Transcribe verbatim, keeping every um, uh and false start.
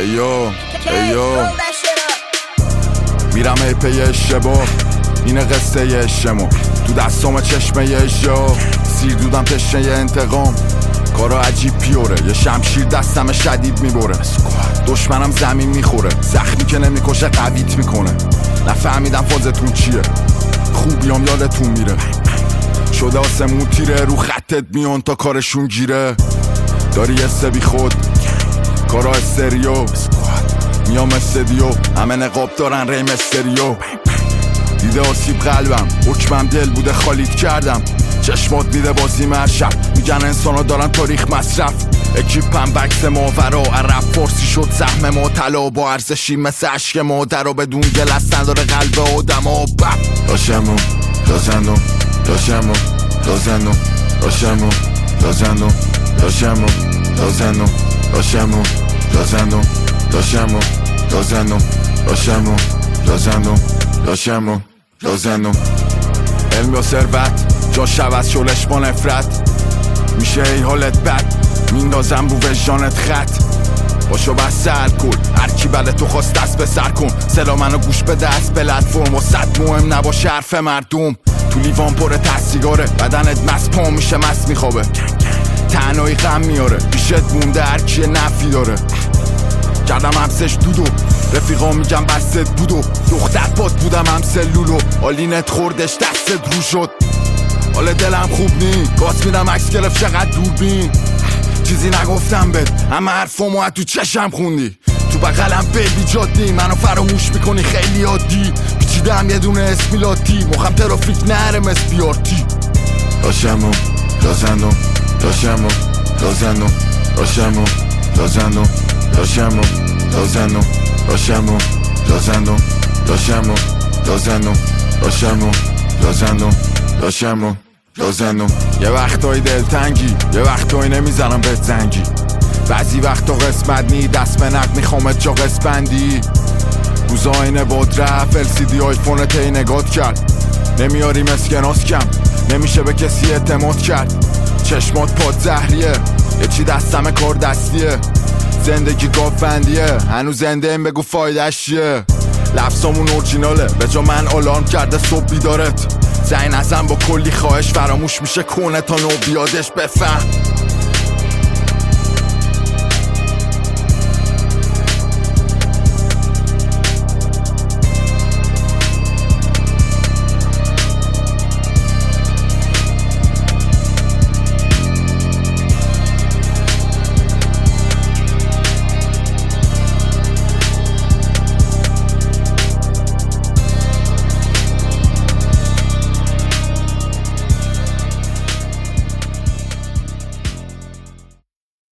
ایو ایو میرم ای پی اشتباه، اینه قصه عشقمون. تو دستام چشمه اجا سیر دودم تشنه انتقام. کارا عجیب پیوره، یه شمشیر دستم شدید میبره. دشمنم زمین میخوره، زخمی که نمیکشه قویت میکنه. نفهمیدم فازتون چیه، خوبیام یادتون میره. شده آسمون تیره، رو خطت میان تا کارشون گیره. داری یه بی خود کارا استریو، میام استدیو همه نقاب دارن ریم استریو. دیده آسیب قلبم، حکمم دل بوده خالیت کردم. چشمات میده بازی مرشب، میگن انسانا دارن تاریخ مصرف. اکیپم بکس ماورا، عرب فارسی شد سهم ما طلا. با ارزشی مثل عشق مادر و بدون گل از نداره قلب آدم ها. داشمو دازندم داشمو دازندم داشمو دازندم داشمو دازندم داشمو دازندم داشمو دازندم داشمو دازندم داشمو دازندم. علم یا ثروت جا شب از شلش با نفرت، میشه ای حالت بد میندازم رو وجدانت خط. باشو بس سر کن، هر کی بله تو خواست دست به سر کن. سلا منو گوش بده از پلتفرم و صد مهم نباشه حرف مردم. تو لیوان پر تسیگاره، بدنت مست پا میشه مست میخوابه. تنهایی غم میاره، پیشت مونده هر کی نفی داره. کردم همسش دودو، رفیقا میگم بستت بودو. دختر باد بودم همسه لولو، آلینت خوردش دستت رو شد. حال دلم خوب نی، گاز میدم عکس گرفت چقدر دوربین. چیزی نگفتم بهت، همه حرفامو از تو چشم خوندی. تو بغلم بیبی جادی، منو فراموش میکنی خیلی عادی. پیچیدم یه دونه اسمی لاتی، مخم ترافیک نرم اس بی آر تی. داشمو دازندم داشمو دازندم داشمو دازندم داشمو دازندم داشمو دازندم داشمو دازندم داشمو دازندم داشمو دازندم. یه وقتایی دلتنگی، یه وقتایی نمیزنم بهت زنگی. بعضی وقتا قسمت نی، دست به نق میخوامت جا قسپندی. روزا اینه باد رفت، ال سی دی آیفونت ای نگات کرد. نمیاریم اسکناس کم، نمیشه به کسی اعتماد کرد. چشمات پاد زهریه، یه چی دستم کار دستیه. زندگی گافندیه، هنوز زنده این بگو فایدش چیه. لفظامون اورجیناله، به جا من آلارم کرده صبح بیدارت. زنگ نزن با کلی خواهش، فراموش میشه کنه تا نو بیادش. بفهم